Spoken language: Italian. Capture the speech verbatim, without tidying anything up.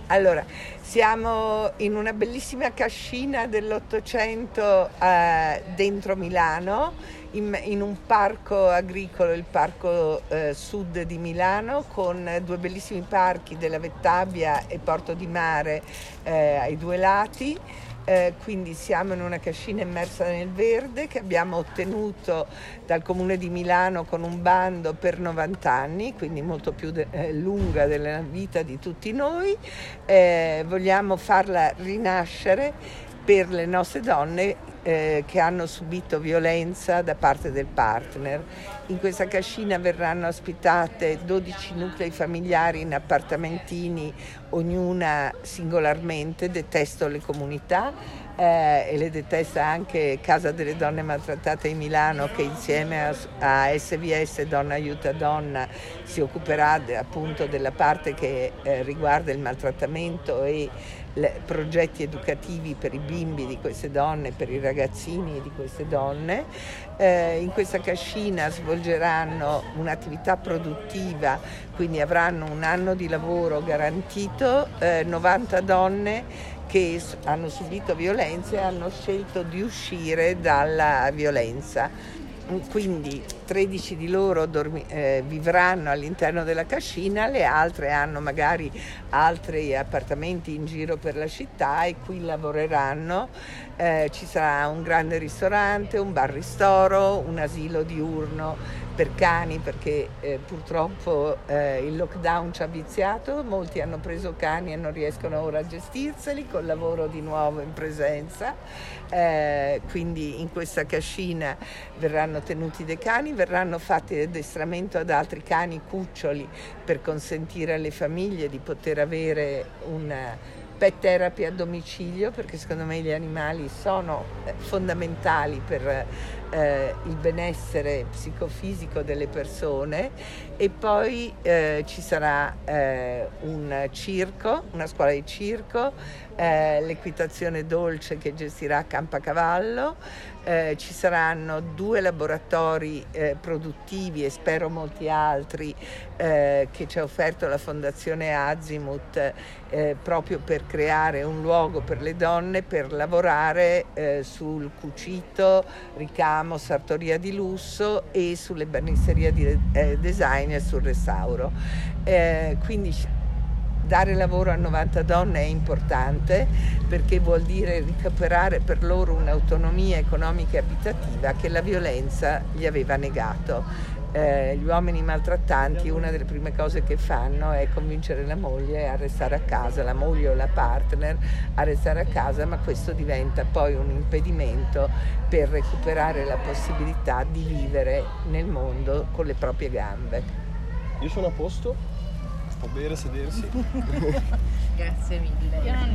Allora, siamo in una bellissima cascina dell'Ottocento eh, dentro Milano, in, in un parco agricolo, il Parco eh, Sud di Milano, con due bellissimi parchi della Vettabbia e Porto di Mare eh, ai due lati. Eh, quindi siamo in una cascina immersa nel verde che abbiamo ottenuto dal Comune di Milano con un bando per novanta anni, quindi molto più de- eh, lunga della vita di tutti noi. Eh, vogliamo farla rinascere per le nostre donne eh, che hanno subito violenza da parte del partner. In questa cascina verranno ospitate dodici nuclei familiari in appartamentini, ognuna singolarmente. Detesto le comunità eh, e le detesta anche Casa delle Donne Maltrattate di Milano, che insieme a, a S V S Donna Aiuta Donna si occuperà de, appunto della parte che eh, riguarda il maltrattamento e le, progetti educativi per i bimbi di queste donne, per i ragazzini di queste donne. Eh, in questa cascina svolgeranno un'attività produttiva, quindi avranno un anno di lavoro garantito, eh, novanta donne che hanno subito violenze e hanno scelto di uscire dalla violenza. Quindi tredici di loro dormi, eh, vivranno all'interno della cascina, le altre hanno magari altri appartamenti in giro per la città e qui lavoreranno. Eh, ci sarà un grande ristorante, un bar ristoro, un asilo diurno per cani, perché eh, purtroppo eh, il lockdown ci ha viziato, molti hanno preso cani e non riescono ora a gestirseli, col lavoro di nuovo in presenza. Eh, quindi in questa cascina verranno tenuti dei cani, verranno fatti addestramento ad altri cani cuccioli per consentire alle famiglie di poter avere una pet therapy a domicilio, perché secondo me gli animali sono fondamentali per eh, il benessere psicofisico delle persone. E poi eh, ci sarà eh, un circo, una scuola di circo, eh, l'equitazione dolce che gestirà Campacavallo. Eh, ci saranno due laboratori eh, produttivi e spero molti altri eh, che ci ha offerto la Fondazione Azimut eh, proprio per creare un luogo per le donne per lavorare eh, sul cucito, ricamo, sartoria di lusso e sulle banisserie di eh, design e sul restauro. Eh, quindi dare lavoro a novanta donne è importante, perché vuol dire recuperare per loro un'autonomia economica e abitativa che la violenza gli aveva negato. Eh, gli uomini maltrattanti, una delle prime cose che fanno è convincere la moglie a restare a casa, la moglie o la partner a restare a casa, ma questo diventa poi un impedimento per recuperare la possibilità di vivere nel mondo con le proprie gambe. Io sono a posto, sta bene sedersi. Grazie mille.